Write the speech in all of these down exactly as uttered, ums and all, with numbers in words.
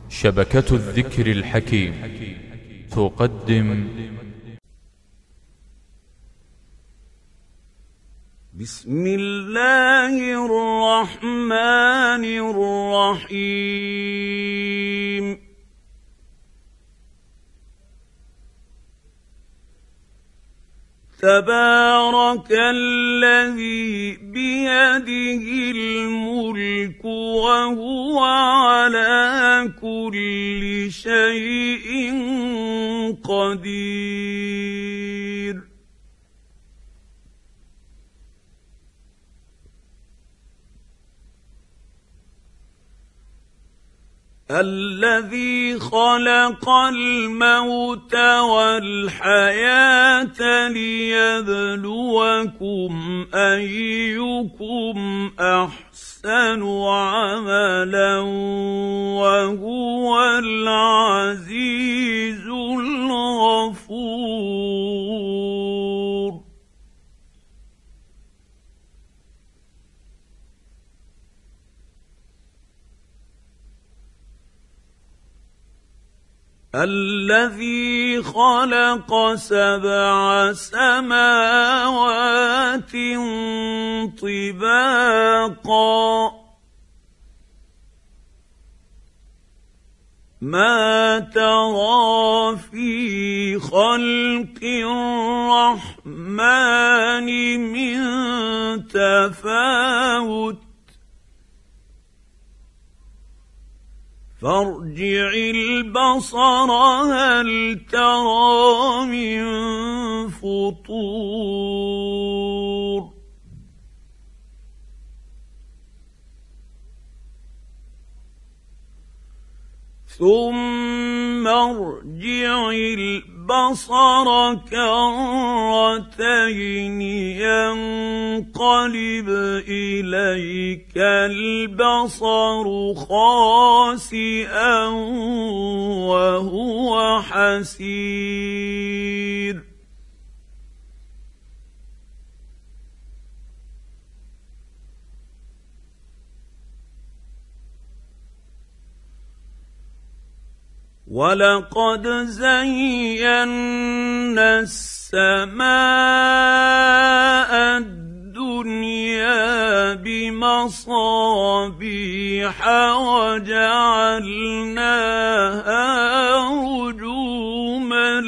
شبكة الذكر الحكيم تقدم بسم الله الرحمن الرحيم تبارك الذي بيده الملك وهو على كل شيء قدير الذي خلق الموت والحياة ليبلوكم أيكم أحسن عملا وهو العزيز الغفور الذي خلق سبع سماوات طباقا ما ترى في خلق الرحمن من تفاوت فارجع البصر هل ترى من فطور ثم ارجع البصر كرتين ينقلب إليك البصر خاسئا وهو حسير وَلَقَدْ زَيَّنَّا السَّمَاءَ الدُّنْيَا بِمَصَابِيحَ وَجَعَلْنَاهَا رُجُومًا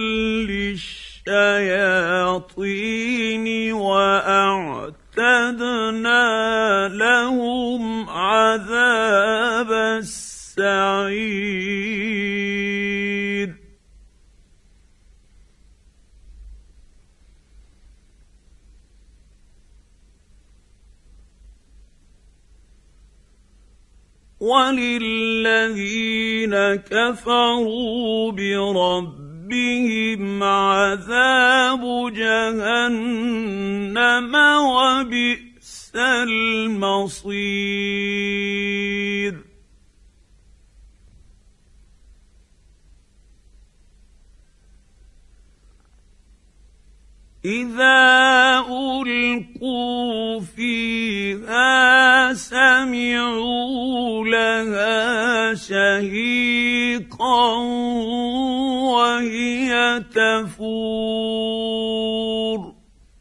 لِلشَّيَاطِينِ وَأَعْتَدْنَا لَهُمْ عَذَابَ السَّعِيرِ وَلِلَّذِينَ كَفَرُوا بِرَبِّهِمْ عَذَابُ جَهَنَّمَ وَبِئْسَ الْمَصِيرُ إِذَا أُلْقُوا فِيهَا سَمِعُوا لَهَا شَهِيقًا وَهِيَ تَفُورُ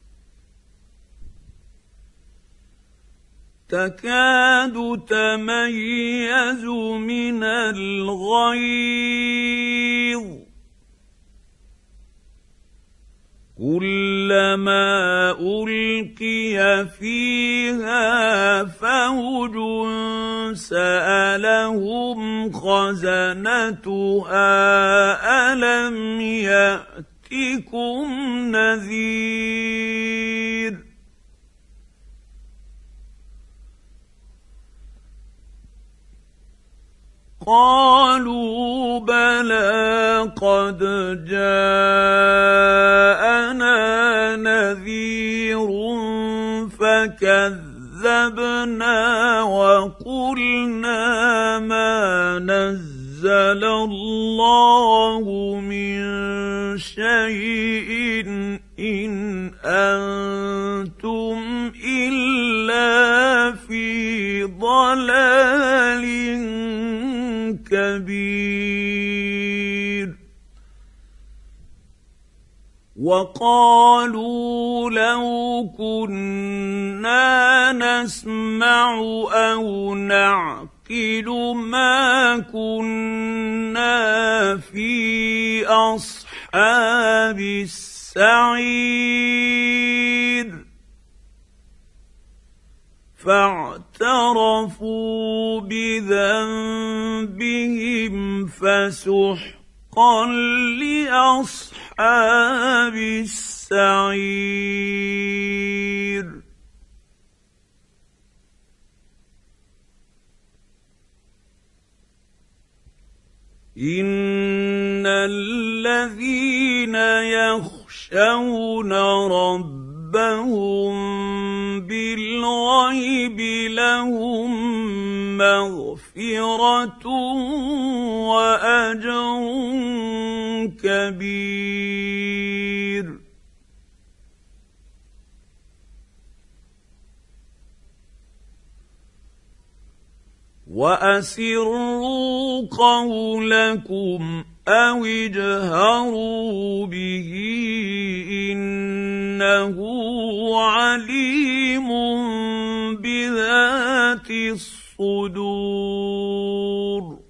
تَكَادُ تَمَيَّزُ مِنَ الْغَيْظِ كُلَّمَا أُلْقِيَ فِيهَا فَوْجٌ سَأَلَهُمْ خَزَنَتُهَا أَلَمْ يَأْتِكُمْ نَذِيرٌ قَالُوا بَلَىٰ قَدْ جَاءَنَا نَذِيرٌ فَكَذَّبْنَا وَقُلْنَا مَا نَزَّلَ اللَّهُ مِن شَيْءٍ إِنْ أَنتُمْ إِلَّا فِي ضَلَالٍ كبير وقالوا لو كنا نسمع أو نعقل ما كنا في أصحاب السعير فاعترفوا بذنبهم فسحقا لأصحاب السعير إن الذين يخشون ربهم بالغيب لهم مغفرة وأجر كبير وأسروا قولكم أو اجهروا به إنه عليم بذات الصدور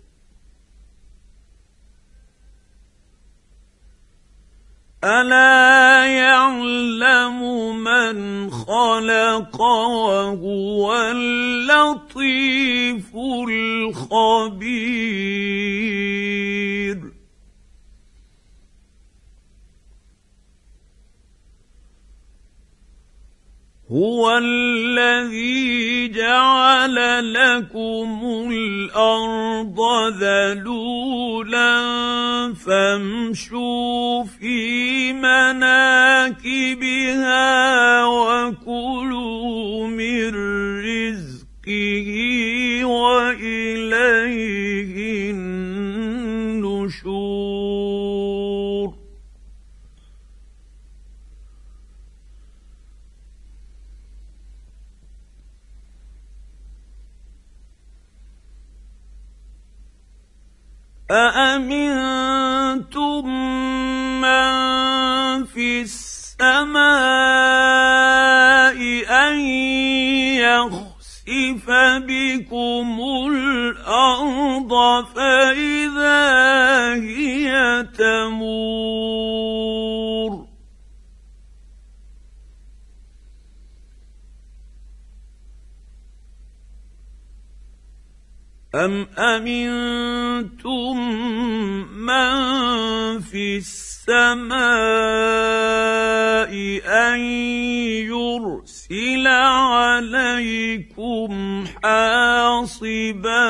ألا يعلم من خلق وهو اللطيف الخبير هو الذي جعل لكم الأرض ذلولا فامشوا في مناكبها وكلوا من رزقه وإليه النشور أأمنتم من في السماء أن يخسف بكم الأرض فإذا هي تمور أم أمنتم من في السماء أن يرسل عليكم حاصبا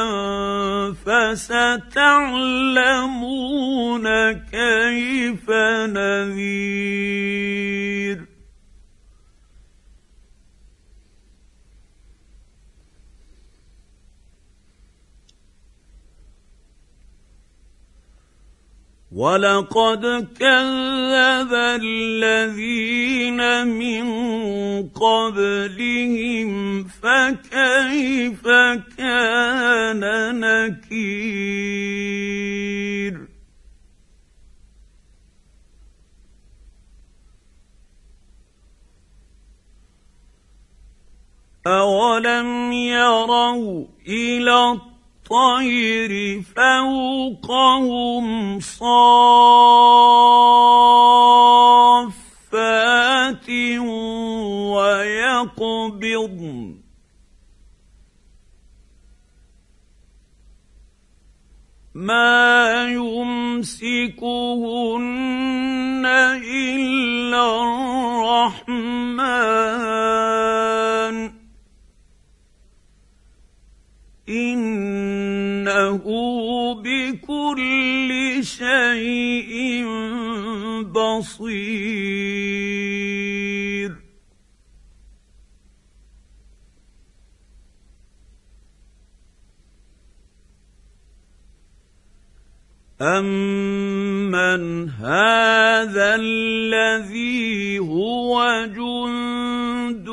فستعلمون كيف نذير ولقد كذب الذين من قبلهم فكيف كان نكير أولم يروا إلى الطير فوقهم صافات ويقبضن ما يمسكهن إلا الرحمن إنه بكل شيء بصير أَمَّنْ هَذَا الَّذِي هُوَ جُندٌ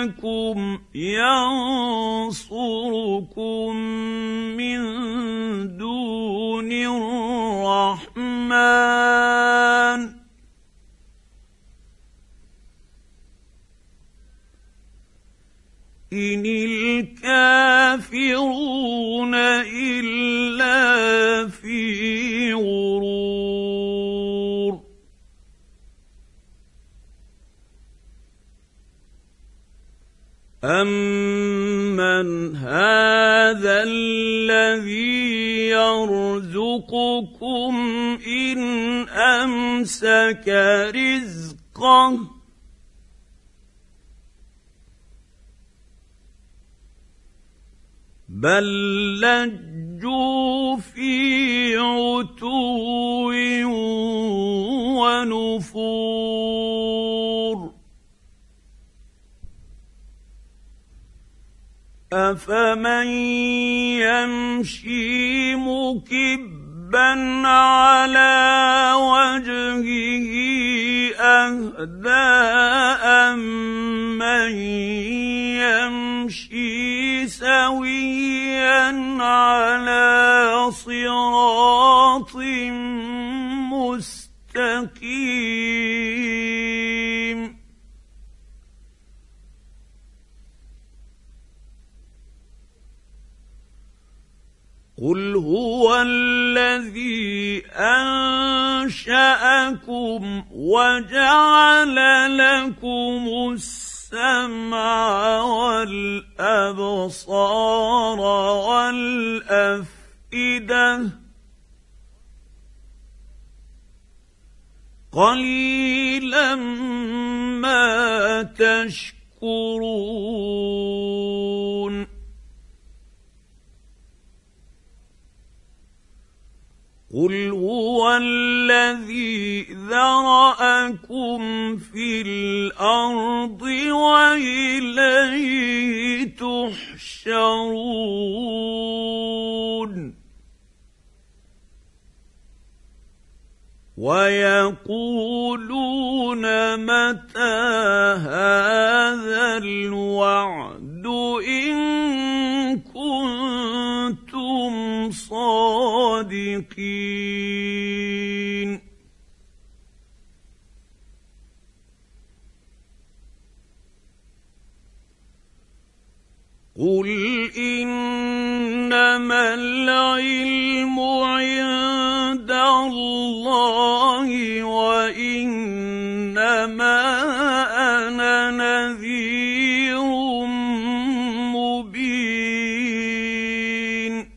لَّكُمْ يَنصُرُكُم مِّن يرزقكم إن أمسك رزقه بل لجوا في عتو ونفور أفمن يمشي مكبا على وجهه أهدى أمن يمشي سويا على صراط مستقيم قل هو الذي أنشأكم وجعل لكم السمع والأبصار والأفئدة قليلا ما تشكرون قل هو الذي ذرأكم في الأرض وإليه تحشرون ويقولون متى هذا الوعد إن كنتم صادقين قل إنما العلم عند الله وإنما أنا نذير مبين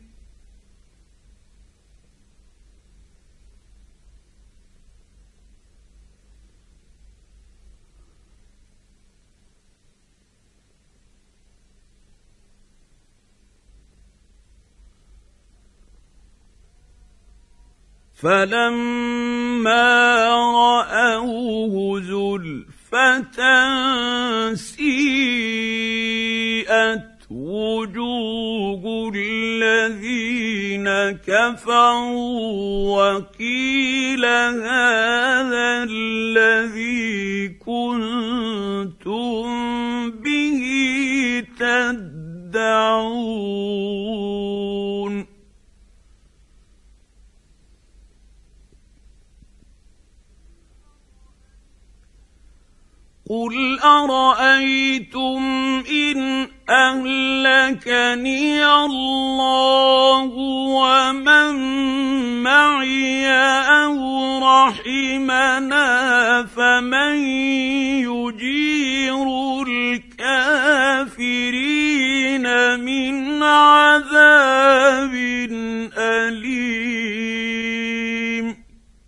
فلما رأوه زلفة سيئت وجوه الذين كفروا وقيل هذا الذي كنتم به تدعون قل أرأيتم إن أهلكني الله ومن معي أو رحمنا فمن يجير الكافرين من عذاب أليم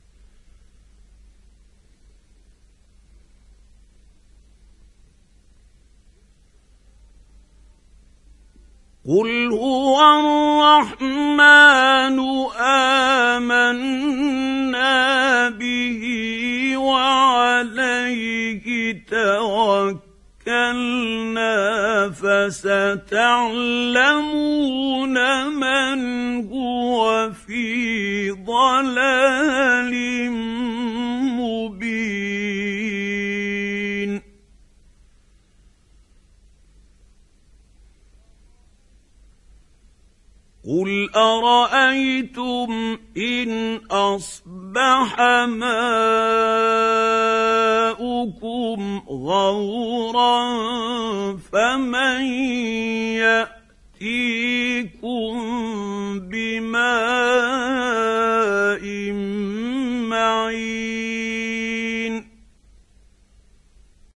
قل هو الرحمن آمنا به وعليه توكلنا فستعلمون من هو في ضلال مبين قل أرأيتم إن أصبح ماؤكم غورا فمن يأتيكم